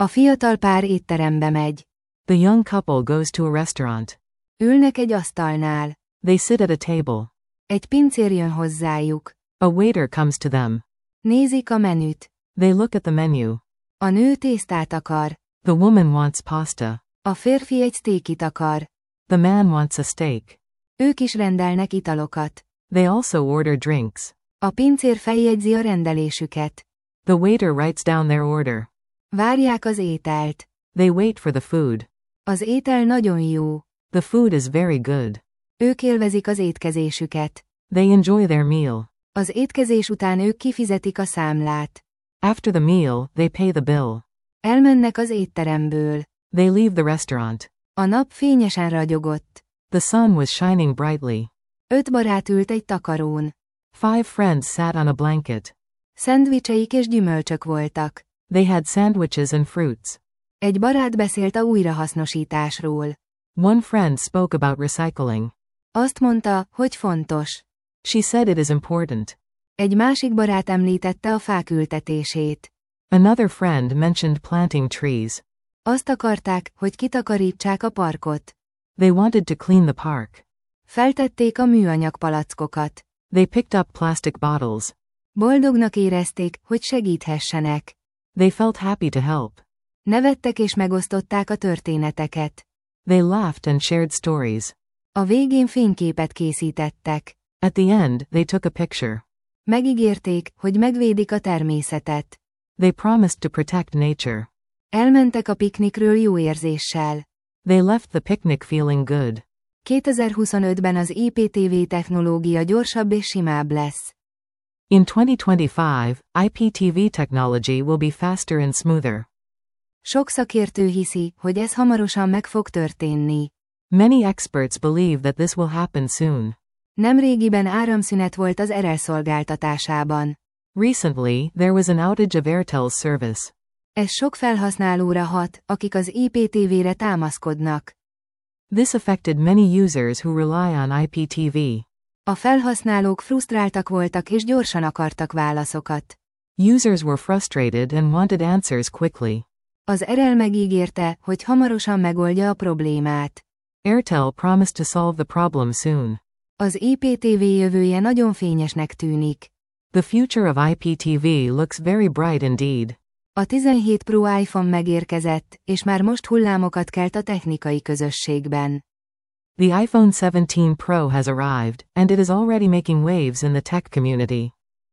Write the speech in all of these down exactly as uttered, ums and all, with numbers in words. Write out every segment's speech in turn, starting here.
A fiatal pár étterembe megy. The young couple goes to a restaurant. Ülnek egy asztalnál. They sit at a table. Egy pincér jön hozzájuk. A waiter comes to them. Nézik a menüt. They look at the menu. A nő tésztát akar. The woman wants pasta. A férfi egy sztékit akar. The man wants a steak. Ők is rendelnek italokat. They also order drinks. A pincér feljegyzi a rendelésüket. The waiter writes down their order. Várják az ételt. They wait for the food. Az étel nagyon jó. The food is very good. Ők élvezik az étkezésüket. They enjoy their meal. Az étkezés után ők kifizetik a számlát. After the meal, they pay the bill. Elmennek az étteremből. They leave the restaurant. A nap fényesen ragyogott. The sun was shining brightly. Öt barát ült egy takarón. Five friends sat on a blanket. Szendvicseik és gyümölcsök voltak. They had sandwiches and fruits. Egy barát beszélt a újrahasznosításról. One friend spoke about recycling. Azt mondta, hogy fontos. She said it is important. Egy másik barát említette a fák ültetését. Another friend mentioned planting trees. Azt akarták, hogy kitakarítsák a parkot. They wanted to clean the park. Feltették a műanyag palackokat. They picked up plastic bottles. Boldognak érezték, hogy segíthessenek. They felt happy to help. Nevettek és megosztották a történeteket. They laughed and shared stories. A végén fényképet készítettek. At the end, they took a picture. Megígérték, hogy megvédik a természetet. They promised to protect nature. Elmentek a piknikről jó érzéssel. They left the picnic feeling good. kétezer-huszonötben az I P T V technológia gyorsabb és simább lesz. In twenty twenty-five, I P T V technology will be faster and smoother. Sok szakértő hiszi, hogy ez hamarosan meg fog történni. Many experts believe that this will happen soon. Nemrégiben áramszünet volt az er el szolgáltatásában. Recently, there was an outage of Airtel's service. Ez sok felhasználóra hat, akik az I P T V-re támaszkodnak. This affected many users who rely on I P T V. A felhasználók frusztráltak voltak és gyorsan akartak válaszokat. Users were frustrated and wanted answers quickly. Az er el megígérte, hogy hamarosan megoldja a problémát. Airtel promised to solve the problem soon. Az I P T V jövője nagyon fényesnek tűnik. The future of I P T V looks very bright indeed. A tizenhét Pro iPhone megérkezett, és már most hullámokat kelt a technikai közösségben. The iPhone seventeen Pro has arrived, and it is already making waves in the tech community.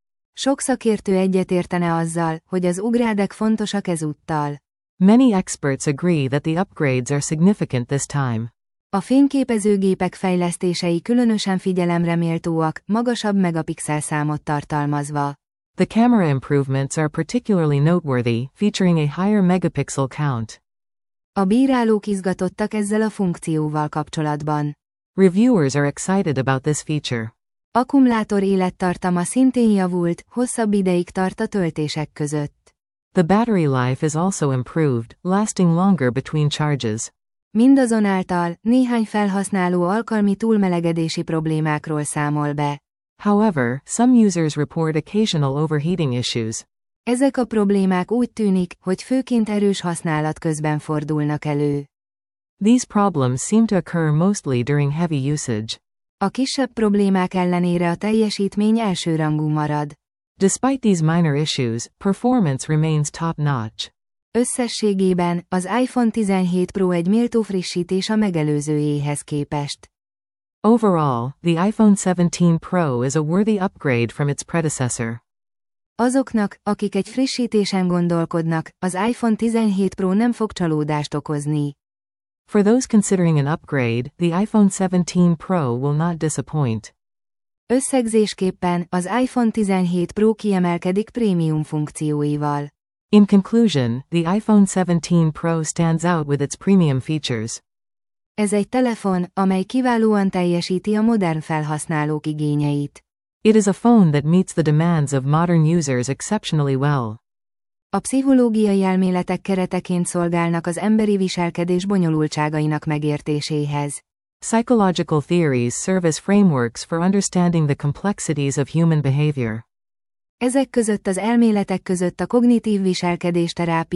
Sok szakértő egyetértene azzal, hogy az upgrade-ek fontosak ezúttal. Many experts agree that the upgrades are significant this time. A fényképezőgépek fejlesztései különösen figyelemre méltóak, magasabb megapixel számot tartalmazva. The camera improvements are particularly noteworthy, featuring a higher megapixel count. A bírálók izgatottak ezzel a funkcióval kapcsolatban. Reviewers are excited about this feature. Akkumulátor élettartama szintén javult, hosszabb ideig tart a töltések között. The battery life is also improved, lasting longer between charges. Mindazonáltal, néhány felhasználó alkalmi túlmelegedési problémákról számol be. However, some users report occasional overheating issues. Ezek a problémák úgy tűnik, hogy főként erős használat közben fordulnak elő. These problems seem to occur mostly during heavy usage. A kisebb problémák ellenére a teljesítmény elsőrangú marad. Despite these minor issues, performance remains top-notch. Összességében, az iPhone tizenhét Pro egy méltó frissítés a megelőzőjéhez képest. Overall, the iPhone seventeen Pro is a worthy upgrade from its predecessor. Azoknak, akik egy frissítésen gondolkodnak, az iPhone tizenhét Pro nem fog csalódást okozni. For those considering an upgrade, the iPhone seventeen Pro will not disappoint. Összegzésképpen, az iPhone tizenhét Pro kiemelkedik prémium funkcióival. In conclusion, the iPhone seventeen Pro stands out with its premium features. Ez egy telefon, amely kiválóan teljesíti a modern felhasználók igényeit. It is a phone that meets the demands of modern users exceptionally well. A pszichológiai elméletek kereteként szolgálnak az emberi viselkedés bonyolultságainak megértéséhez. Psychological theories serve as frameworks for understanding the complexities of human behavior. Ezek között az elméletek között a kognitív viselkedésterápia,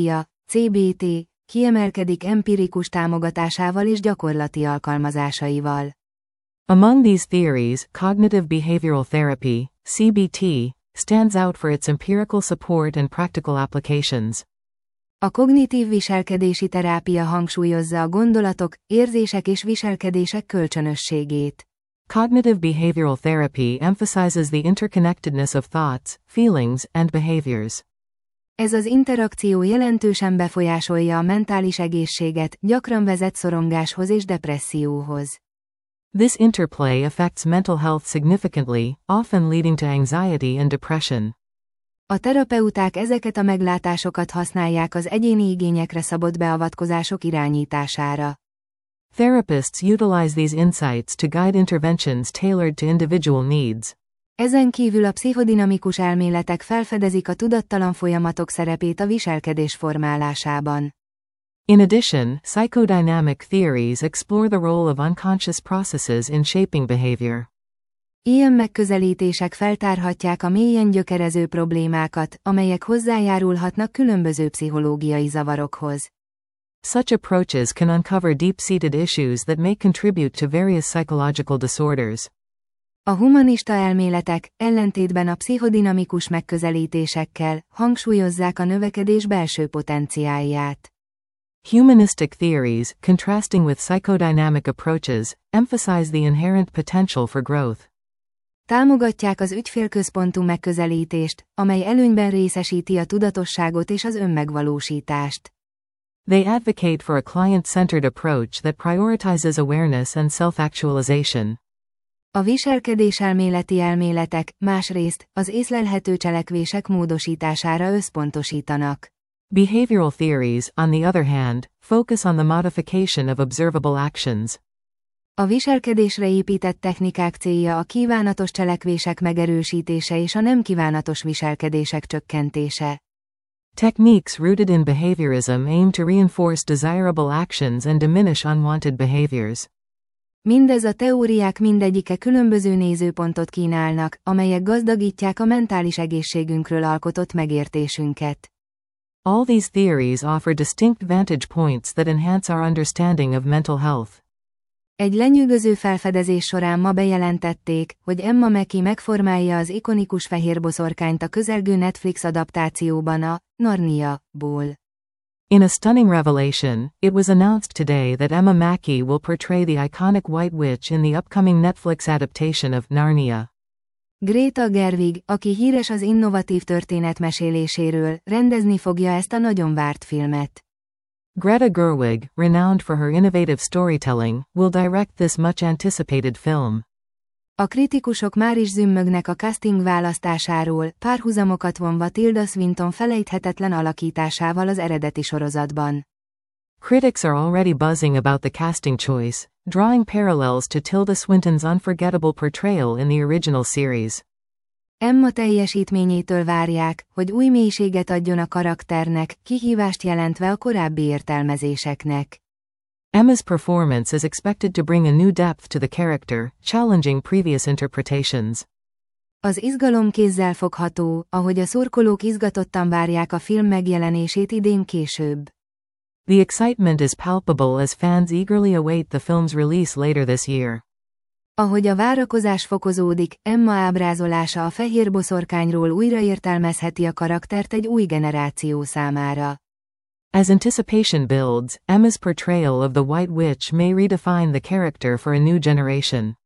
cé bé té, kiemelkedik empirikus támogatásával és gyakorlati alkalmazásaival. Among these theories, cognitive behavioral therapy, C B T, stands out for its empirical support and practical applications. A kognitív viselkedési terápia hangsúlyozza a gondolatok, érzések és viselkedések kölcsönösségét. Cognitive behavioral therapy emphasizes the interconnectedness of thoughts, feelings, and behaviors. Ez az interakció jelentősen befolyásolja a mentális egészséget, gyakran vezet szorongáshoz és depresszióhoz. This interplay affects mental health significantly, often leading to anxiety and depression. A terapeuták ezeket a meglátásokat használják az egyéni igényekre szabott beavatkozások irányítására. Therapists utilize these insights to guide interventions tailored to individual needs. Ezen kívül a pszichodinamikus elméletek felfedezik a tudattalan folyamatok szerepét a viselkedés formálásában. In addition, psychodynamic theories explore the role of unconscious processes in shaping behavior. Ilyen megközelítések feltárhatják a mélyen gyökerező problémákat, amelyek hozzájárulhatnak különböző pszichológiai zavarokhoz. Such approaches can uncover deep-seated issues that may contribute to various psychological disorders. A humanista elméletek, ellentétben a pszichodinamikus megközelítésekkel, hangsúlyozzák a növekedés belső potenciálját. Humanistic theories, contrasting with psychodynamic approaches, emphasize the inherent potential for growth. Támogatják az ügyfélközpontú megközelítést, amely előnyben részesíti a tudatosságot és az önmegvalósítást. They advocate for a client-centered approach that prioritizes awareness and self-actualization. A viselkedéselméleti elméletek, másrészt, az észlelhető cselekvések módosítására összpontosítanak. Behavioral theories, on the other hand, focus on the modification of observable actions. A viselkedésre épített technikák célja a kívánatos cselekvések megerősítése és a nem kívánatos viselkedések csökkentése. Techniques rooted in behaviorism aim to reinforce desirable actions and diminish unwanted behaviors. Mindez a teóriák mindegyike különböző nézőpontot kínálnak, amelyek gazdagítják a mentális egészségünkről alkotott megértésünket. All these theories offer distinct vantage points that enhance our understanding of mental health. Egy lenyűgöző felfedezés során ma bejelentették, hogy Emma Mackey megformálja az ikonikus fehérboszorkányt a közelgő Netflix adaptációban a Narnia-ból. In a stunning revelation, it was announced today that Emma Mackey will portray the iconic White Witch in the upcoming Netflix adaptation of Narnia. Greta Gerwig, aki híres az innovatív történetmeséléséről, rendezni fogja ezt a nagyon várt filmet. Greta Gerwig, renowned for her innovative storytelling, will direct this much anticipated film. A kritikusok már is zümmögnek a casting választásáról, párhuzamokat vonva Tilda Swinton felejthetetlen alakításával az eredeti sorozatban. Critics are already buzzing about the casting choice, drawing parallels to Tilda Swinton's unforgettable portrayal in the original series. Emma teljesítményétől várják, hogy új mélységet adjon a karakternek, kihívást jelentve a korábbi értelmezéseknek. Emma's performance is expected to bring a new depth to the character, challenging previous interpretations. Az izgalom kézzel fogható, ahogy a szurkolók izgatottan várják a film megjelenését idén később. The excitement is palpable as fans eagerly await the film's release later this year. Ahogy a várakozás fokozódik, Emma ábrázolása a fehér boszorkányról újraértelmezheti a karaktert egy új generáció számára. As anticipation builds, Emma's portrayal of the White Witch may redefine the character for a new generation.